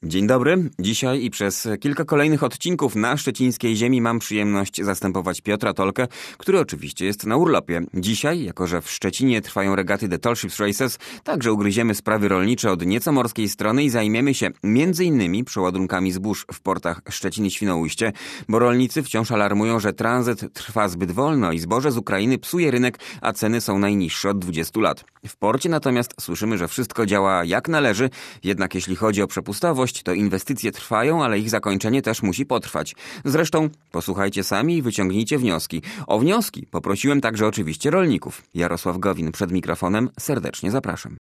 Dzień dobry. Dzisiaj i przez kilka kolejnych odcinków na szczecińskiej ziemi mam przyjemność zastępować Piotra Tolkę, który oczywiście jest na urlopie. Dzisiaj, jako że w Szczecinie trwają regaty The Tall Ships Races, także ugryziemy sprawy rolnicze od nieco morskiej strony i zajmiemy się m.in. przeładunkami zbóż w portach Szczecin i Świnoujście, bo rolnicy wciąż alarmują, że tranzyt trwa zbyt wolno i zboże z Ukrainy psuje rynek, a ceny są najniższe od 20 lat. W porcie natomiast słyszymy, że wszystko działa jak należy, jednak jeśli chodzi o przepustowość, to inwestycje trwają, ale ich zakończenie też musi potrwać. Zresztą posłuchajcie sami i wyciągnijcie wnioski. O wnioski poprosiłem także oczywiście rolników. Jarosław Gowin przed mikrofonem. Serdecznie zapraszam.